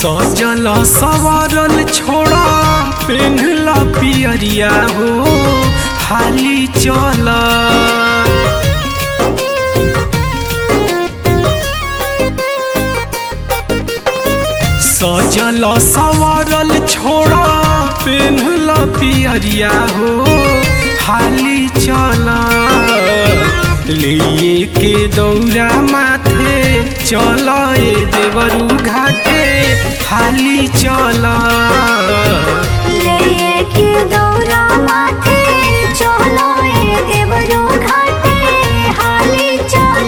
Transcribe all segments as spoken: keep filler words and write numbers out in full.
सजल सवरल छोड़ा पेन्हला पियरिया हो हाली चल। सजल सवरल छोड़ा पेन्हला पियरिया हो हाली चल। लिए के दौरा माथे चल ए देवरू घाटे हाली चल। लिए के दौरा माथे चल ए देवरू घाटे हाली चल।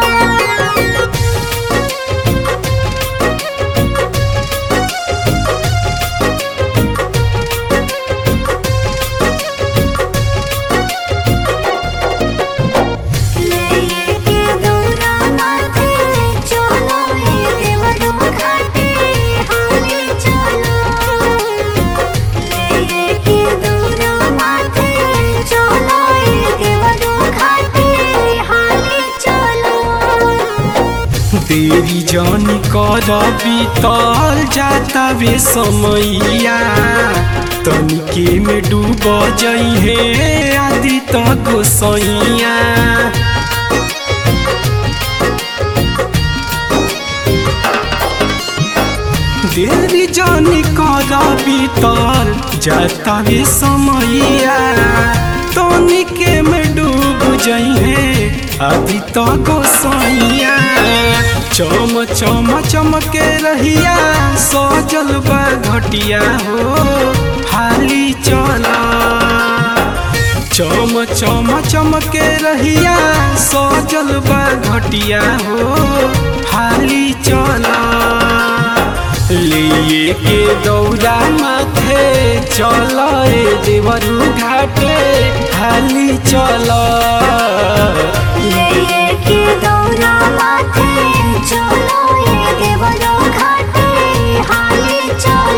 देरी जानी कर बीतल जाता वे समैया तनिके में डूब जइहे आदि त गोसैया। देरी जानी कर बीतल जाता वे समैया तनिके में डूब जइहे आदि त गोसैया। चम चम चमके रहिया सजल बा घटिया हो हाली चल। चम चम चमके रहिया सजल बा घटिया हो हाली चल। लिए के दौरा माथे चल ए देवरू घाटे हाली चल। लिए के दौरा माथे चल ए देवरू घाटे हाली चल।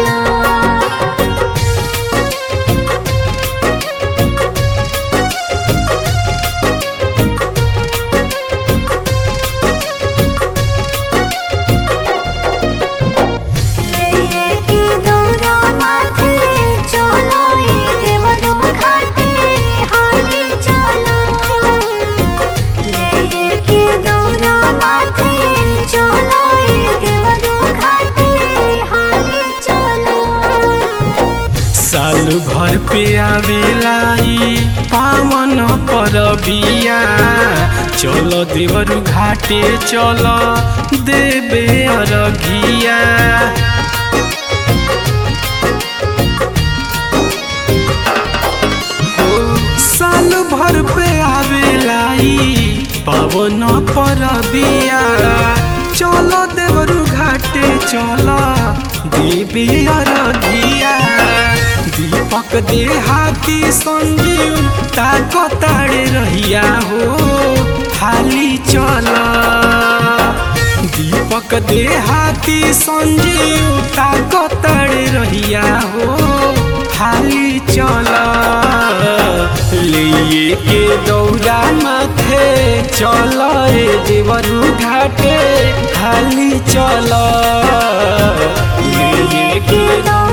साल भर पे आवेलाई पावन परबिया चल देवरू घाटे चल देबे अरघिया। साल भर पे आवेलाई पावन परबिया चल देवरू घाटे चल देबे अरघिया। दीपक देहाती संजीव ताकताड़े रहिया हो हाली चल। दीपक देहाती संजीव ताकताड़े रहिया हो हाली चल। लिए के दौरा माथे चल ए देवरू घाटे हाली चल। लिए के